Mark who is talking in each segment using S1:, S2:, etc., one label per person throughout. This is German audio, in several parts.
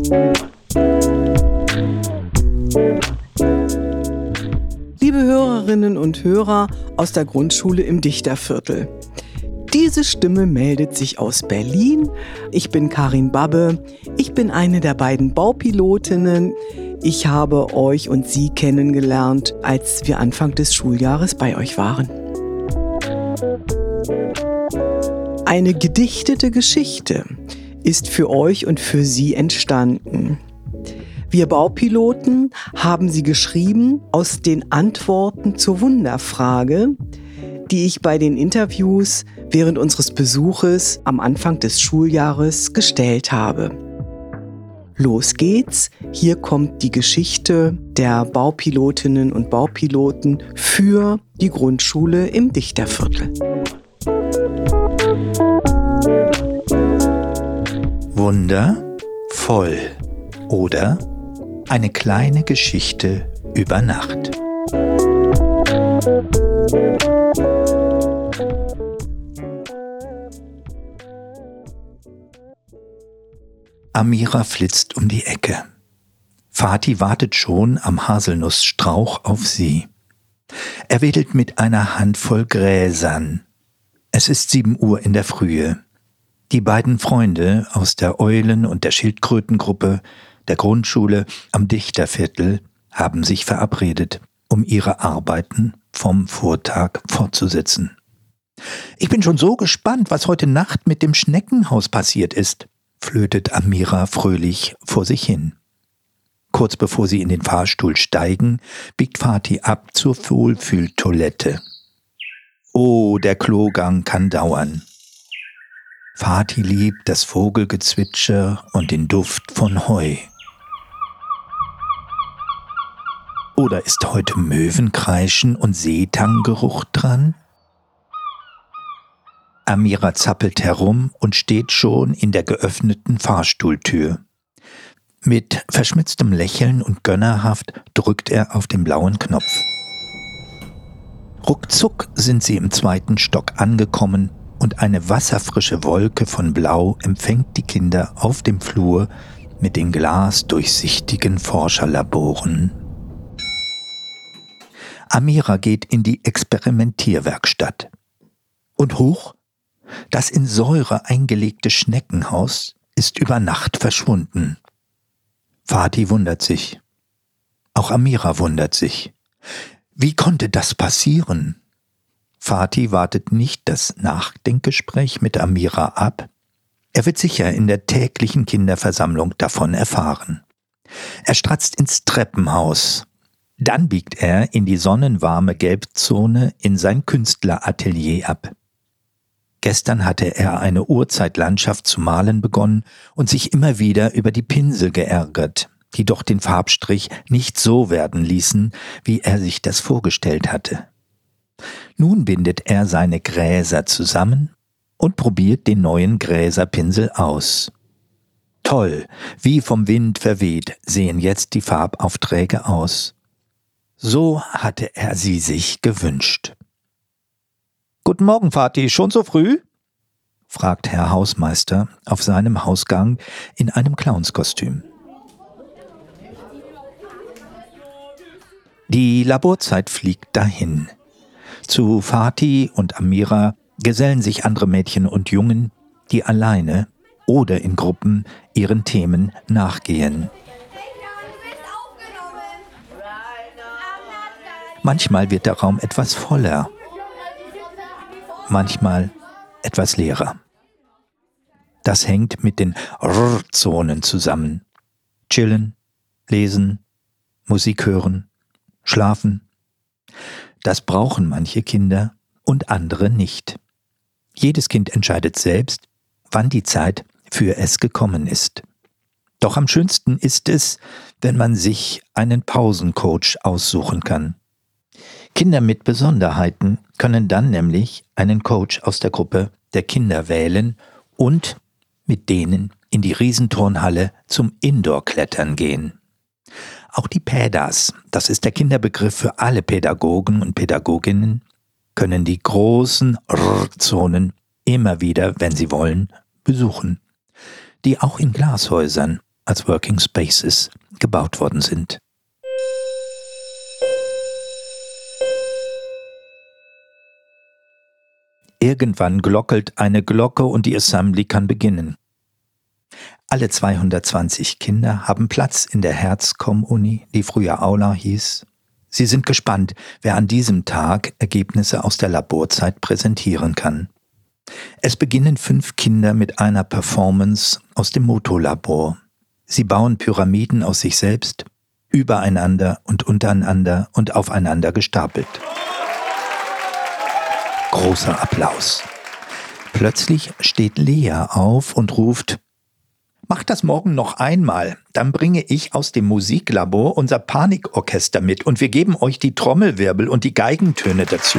S1: Liebe Hörerinnen und Hörer aus der Grundschule im Dichterviertel. Diese Stimme meldet sich aus Berlin. Ich bin Karin Babbe. Ich bin eine der beiden Baupilotinnen. Ich habe euch und Sie kennengelernt, als wir Anfang des Schuljahres bei euch waren. Eine gedichtete Geschichte ist für euch und für Sie entstanden. Wir Baupiloten haben sie geschrieben aus den Antworten zur Wunderfrage, die ich bei den Interviews während unseres Besuches am Anfang des Schuljahres gestellt habe. Los geht's, hier kommt die Geschichte der Baupilotinnen und Baupiloten für die Grundschule im Dichterviertel.
S2: Wundervoll oder eine kleine Geschichte über Nacht. Amira flitzt um die Ecke. Fatih wartet schon am Haselnussstrauch auf sie. Er wedelt mit einer Handvoll Gräsern. Es ist 7 Uhr in der Frühe. Die beiden Freunde aus der Eulen- und der Schildkrötengruppe der Grundschule am Dichterviertel haben sich verabredet, um ihre Arbeiten vom Vortag fortzusetzen. »Ich bin schon so gespannt, was heute Nacht mit dem Schneckenhaus passiert ist«, flötet Amira fröhlich vor sich hin. Kurz bevor sie in den Fahrstuhl steigen, biegt Fatih ab zur Wohlfühltoilette. Oh, der Klogang kann dauern. Fatih liebt das Vogelgezwitscher und den Duft von Heu. Oder ist heute Möwenkreischen und Seetanggeruch dran? Amira zappelt herum und steht schon in der geöffneten Fahrstuhltür. Mit verschmitztem Lächeln und gönnerhaft drückt er auf den blauen Knopf. Ruckzuck sind sie im 2. Stock angekommen und eine wasserfrische Wolke von Blau empfängt die Kinder auf dem Flur mit den glasdurchsichtigen Forscherlaboren. Amira geht in die Experimentierwerkstatt. Und huch, das in Säure eingelegte Schneckenhaus ist über Nacht verschwunden. Fatih wundert sich. Auch Amira wundert sich. Wie konnte das passieren? Fatih wartet nicht das Nachdenkgespräch mit Amira ab. Er wird sicher in der täglichen Kinderversammlung davon erfahren. Er stratzt ins Treppenhaus. Dann biegt er in die sonnenwarme Gelbzone in sein Künstleratelier ab. Gestern hatte er eine Urzeitlandschaft zu malen begonnen und sich immer wieder über die Pinsel geärgert, die doch den Farbstrich nicht so werden ließen, wie er sich das vorgestellt hatte. Nun bindet er seine Gräser zusammen und probiert den neuen Gräserpinsel aus. Toll, wie vom Wind verweht, sehen jetzt die Farbaufträge aus. So hatte er sie sich gewünscht. »Guten Morgen, Fatih, schon so früh?« fragt Herr Hausmeister auf seinem Hausgang in einem Clownskostüm. Die Laborzeit fliegt dahin. Zu Fatih und Amira gesellen sich andere Mädchen und Jungen, die alleine oder in Gruppen ihren Themen nachgehen. Manchmal wird der Raum etwas voller, manchmal etwas leerer. Das hängt mit den R-Zonen zusammen. Chillen, lesen, Musik hören, schlafen. Das brauchen manche Kinder und andere nicht. Jedes Kind entscheidet selbst, wann die Zeit für es gekommen ist. Doch am schönsten ist es, wenn man sich einen Pausencoach aussuchen kann. Kinder mit Besonderheiten können dann nämlich einen Coach aus der Gruppe der Kinder wählen und mit denen in die Riesenturnhalle zum Indoor-Klettern gehen. Auch die Pädas, das ist der Kinderbegriff für alle Pädagogen und Pädagoginnen, können die großen R-Zonen immer wieder, wenn sie wollen, besuchen, die auch in Glashäusern als Working Spaces gebaut worden sind. Irgendwann glockelt eine Glocke und die Assembly kann beginnen. Alle 220 Kinder haben Platz in der Herzkomm-Uni, die früher Aula hieß. Sie sind gespannt, wer an diesem Tag Ergebnisse aus der Laborzeit präsentieren kann. Es beginnen 5 Kinder mit einer Performance aus dem Motolabor. Sie bauen Pyramiden aus sich selbst, übereinander und untereinander und aufeinander gestapelt. Großer Applaus. Plötzlich steht Lea auf und ruft: Mach das morgen noch einmal, dann bringe ich aus dem Musiklabor unser Panikorchester mit und wir geben euch die Trommelwirbel und die Geigentöne dazu.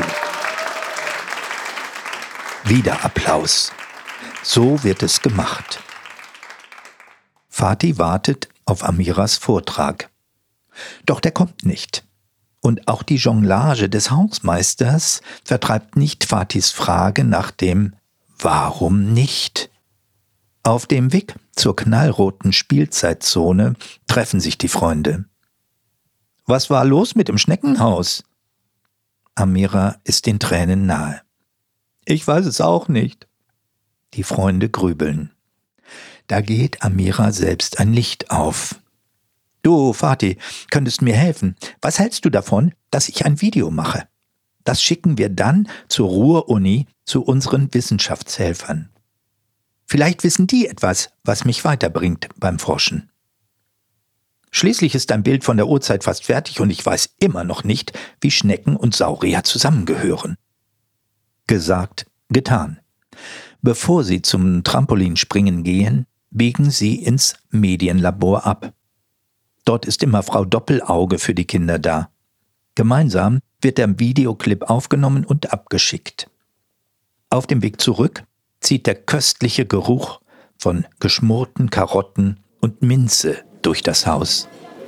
S2: Wieder Applaus. So wird es gemacht. Fatih wartet auf Amiras Vortrag. Doch der kommt nicht. Und auch die Jonglage des Hausmeisters vertreibt nicht Fatihs Frage nach dem Warum nicht? Auf dem Weg zur knallroten Spielzeitzone treffen sich die Freunde. Was war los mit dem Schneckenhaus? Amira ist den Tränen nahe. Ich weiß es auch nicht. Die Freunde grübeln. Da geht Amira selbst ein Licht auf. Du, Fatih, könntest mir helfen. Was hältst du davon, dass ich ein Video mache? Das schicken wir dann zur Ruhr-Uni zu unseren Wissenschaftshelfern. Vielleicht wissen die etwas, was mich weiterbringt beim Forschen. Schließlich ist dein Bild von der Urzeit fast fertig und ich weiß immer noch nicht, wie Schnecken und Saurier zusammengehören. Gesagt, getan. Bevor sie zum Trampolinspringen gehen, biegen sie ins Medienlabor ab. Dort ist immer Frau Doppelauge für die Kinder da. Gemeinsam wird der Videoclip aufgenommen und abgeschickt. Auf dem Weg zurück zieht der köstliche Geruch von geschmorten Karotten und Minze durch das Haus.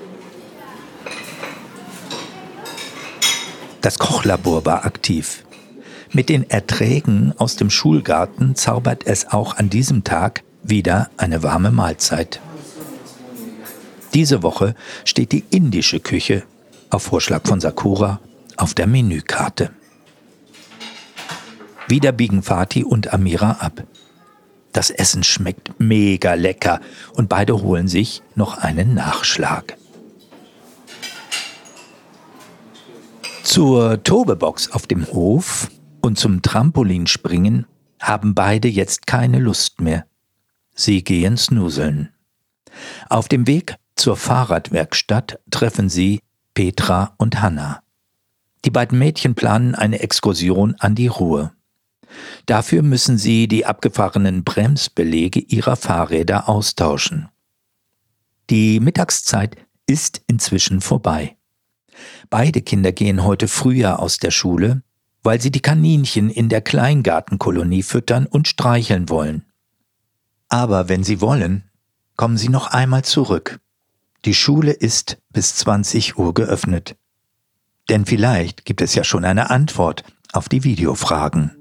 S2: Das Kochlabor war aktiv. Mit den Erträgen aus dem Schulgarten zaubert es auch an diesem Tag wieder eine warme Mahlzeit. Diese Woche steht die indische Küche, auf Vorschlag von Sakura, auf der Menükarte. Wieder biegen Fatih und Amira ab. Das Essen schmeckt mega lecker und beide holen sich noch einen Nachschlag. Zur Tobebox auf dem Hof und zum Trampolinspringen haben beide jetzt keine Lust mehr. Sie gehen snoozeln. Auf dem Weg zur Fahrradwerkstatt treffen sie Petra und Hanna. Die beiden Mädchen planen eine Exkursion an die Ruhr. Dafür müssen sie die abgefahrenen Bremsbeläge ihrer Fahrräder austauschen. Die Mittagszeit ist inzwischen vorbei. Beide Kinder gehen heute früher aus der Schule, weil sie die Kaninchen in der Kleingartenkolonie füttern und streicheln wollen. Aber wenn sie wollen, kommen sie noch einmal zurück. Die Schule ist bis 20 Uhr geöffnet. Denn vielleicht gibt es ja schon eine Antwort auf die Videofragen.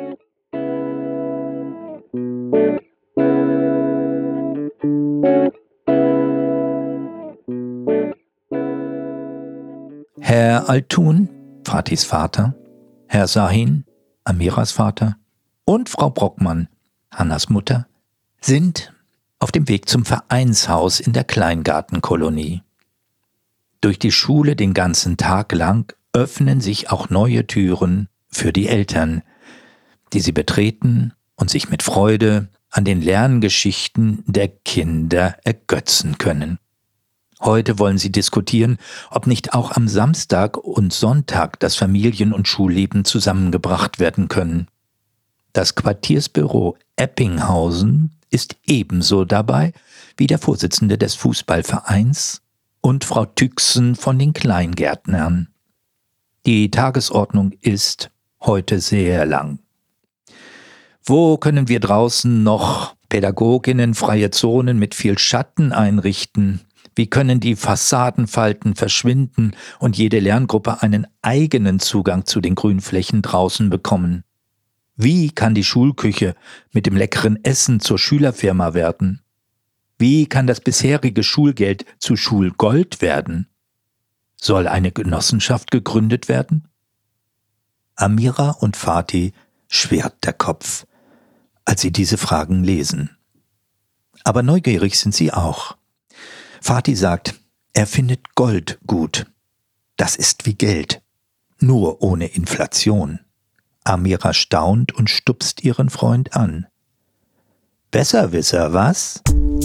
S2: Herr Altun, Fatihs Vater, Herr Sahin, Amiras Vater und Frau Brockmann, Hannas Mutter, sind auf dem Weg zum Vereinshaus in der Kleingartenkolonie. Durch die Schule den ganzen Tag lang öffnen sich auch neue Türen für die Eltern, die sie betreten und sich mit Freude an den Lerngeschichten der Kinder ergötzen können. Heute wollen sie diskutieren, ob nicht auch am Samstag und Sonntag das Familien- und Schulleben zusammengebracht werden können. Das Quartiersbüro Eppinghausen ist ebenso dabei wie der Vorsitzende des Fußballvereins und Frau Tüxen von den Kleingärtnern. Die Tagesordnung ist heute sehr lang. Wo können wir draußen noch pädagoginnenfreie Zonen mit viel Schatten einrichten? Wie können die Fassadenfalten verschwinden und jede Lerngruppe einen eigenen Zugang zu den Grünflächen draußen bekommen? Wie kann die Schulküche mit dem leckeren Essen zur Schülerfirma werden? Wie kann das bisherige Schulgeld zu Schulgold werden? Soll eine Genossenschaft gegründet werden? Amira und Fatih schwirrt der Kopf, als sie diese Fragen lesen. Aber neugierig sind sie auch. Fatih sagt, er findet Gold gut. Das ist wie Geld, nur ohne Inflation. Amira staunt und stupst ihren Freund an. Besserwisser, was?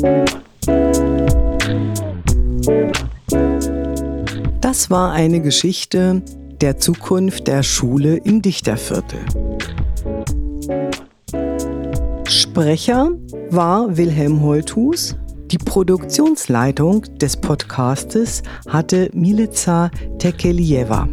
S1: Das war eine Geschichte der Zukunft der Schule im Dichterviertel. Sprecher war Wilhelm Holthus. Die Produktionsleitung des Podcastes hatte Milica Tekelieva.